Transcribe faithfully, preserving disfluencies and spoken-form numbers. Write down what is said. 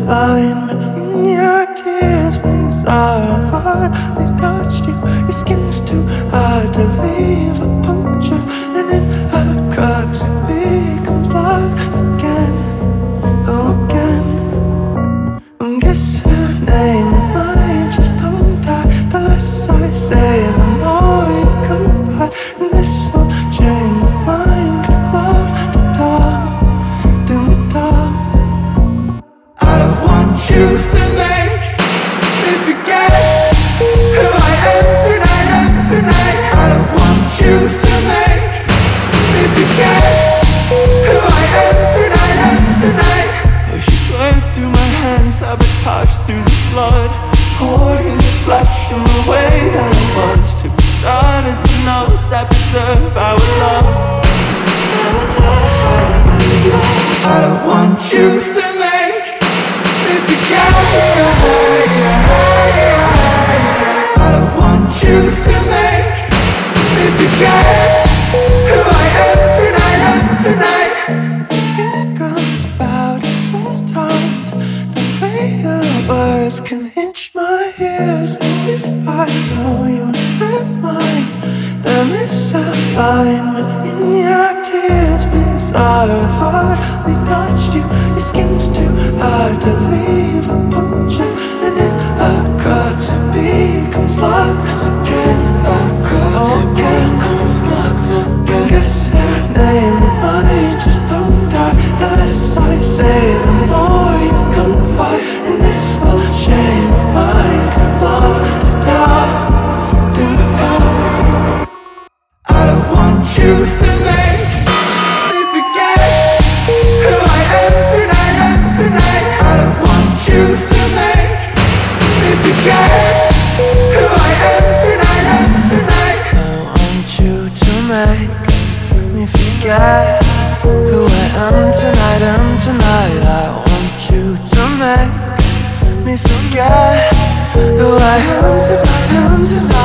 misalignment in your tears. Ways are hardly touched you. Your skin's too hard to leave a puncture, and in a crux it becomes love again, again. And guess her name, I just tongue tie. The less I say, the more you confide. And this old chain of mine could float to top, to the top. I want you to make me forget who I am tonight, am tonight. I want you to make me forget who I am tonight, am tonight. Oh, she blurred through my hands, sabotage through the blood, hoarding the flesh in the way that I was. Took me started the notes I preserve our love. I want you to make me forget. I want you to make me forget who I am tonight, am tonight. Think about it sometimes. The way your words can itch my ears. And if I know you're not mine, the misalignment in your tears. Ways are hardly touched you. Your skin's too hard to leave a puncture, and in a crux it becomes slugs again, again. Guess her name, I just don't die. The less I say, the more you confide. And this whole shame of mine can float to the top, to the top. I want you to make me forget who I am tonight, am tonight. I want you to make me forget who I am tonight, am tonight. I want you to make me forget who I am tonight, am tonight. I want you to make me forget who I am tonight, am tonight.